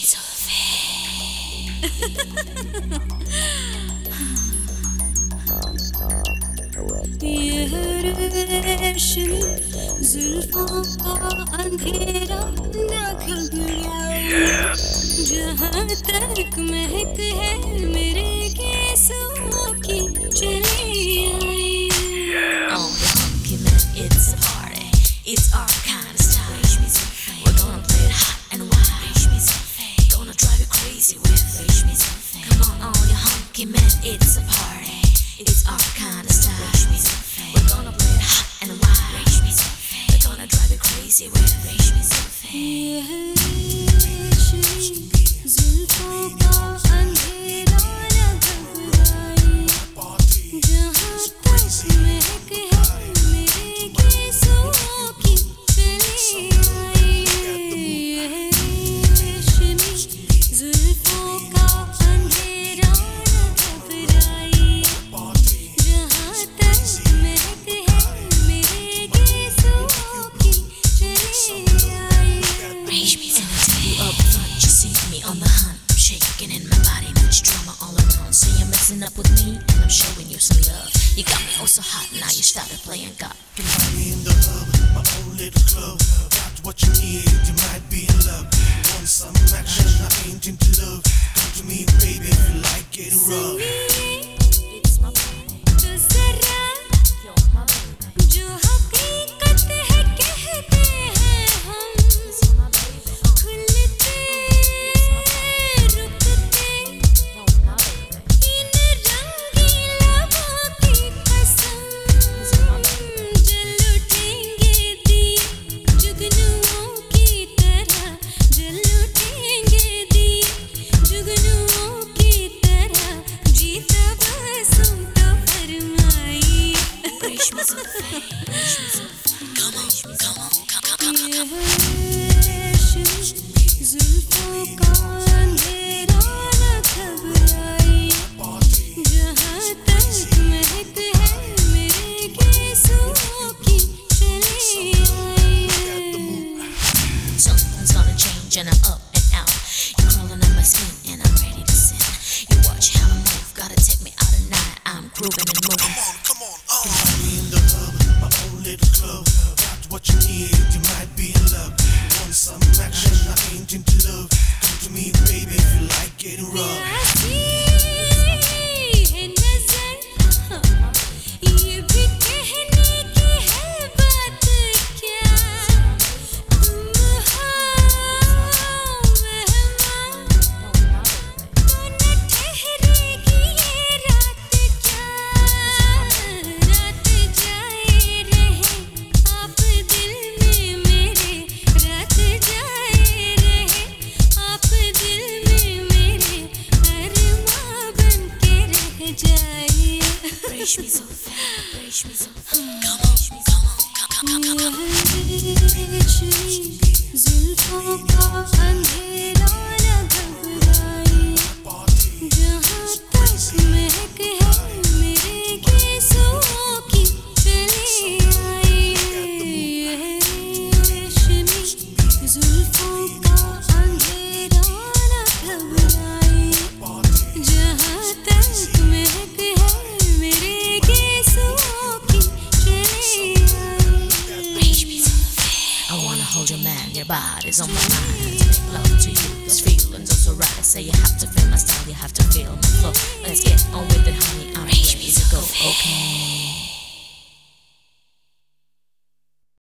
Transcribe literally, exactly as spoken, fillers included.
ये रेशमी जुल्फों का अंधेरा न घबराए, जहाँ तक महक है मेरे केसों की चली आई। On the Funky Man, it's a party. It's our kind of style. We're gonna play it hot and wild. Gonna drive you crazy with Come on, all you hunky men, it's a party. It's our kind of style. We're gonna play it hot and wild. We're gonna drive you crazy with ये रेशमी जुल्फों का अंधेरा न घबराए, जहाँ तक महक है मेरे केसों की चली आई। ये रेशमी जुल्फों का अंधेरा न घबराए, जहाँ तक महक है मेरे केसों की चली आई। You up front, you see me on the hunt. I'm shaking in my body, much drama all around. So you're messing up with me, and I'm showing you some love. You got me oh so hot, now you started playing God. You can find me in the hub, my own little club. Got what you need, you might be in love. Want some action, I ain't into love. Come to me, baby, if you like it rough. It's my baby, तो जरा you're my baby, जो हकीकत है कहते हैं हम, you're my baby, uh, खुलते रुकते you're my baby, इन रंगीन लबों की कसम, जल उठेंगे दिए जुगनुओं की तरह, जल उठेंगे दिए जुगनुओं की तरह, जीता बसों तो फरमाई। रेशमी जुल्फे, रेशमी जुल्फे, come on, come on, come on, come on, come on. रेशमी जुल्फों का अंधेरा न घबराए, जहाँ तक महक है मेरे केसों की चली आई। Something's gonna change and I'm up and out. You're crawling on my skin and I'm ready to sin. You watch how I move, gotta take me out at night. I'm grooving and moving. Come on, come on, uh. You can find me in the hub, my own little club. Got what you need, you might be in love. Want some action, I ain't into love. Come to me, baby, if you like it rough. आती है नजर, ये भी कहने की है बात क्या, तुम हो मेहमान, तो न ठहरेगी ये रात क्या, रात जाए रहे आप दिल में मेरे, रात जाए रहे आप दिल में मेरे, अरमां बन के रह जाइए। रेशमी जुल्फे, रेशमी जुल्फे, come on, come on, come on, come on, come on. रेशमी जुल्फों का अंधेरा न घबराए, जहाँ तक महक है मेरे केसों की चली आई। रेशमी जुल्फों का अंधेरा न घबराए, जहाँ तक महक है मेरे केसों की चली आई। Reshmi Zulfi. I wanna hold your man, your body's on my mind. Make love to you, this feeling's also right. I say you have to feel my style, you have to feel my flow. Let's get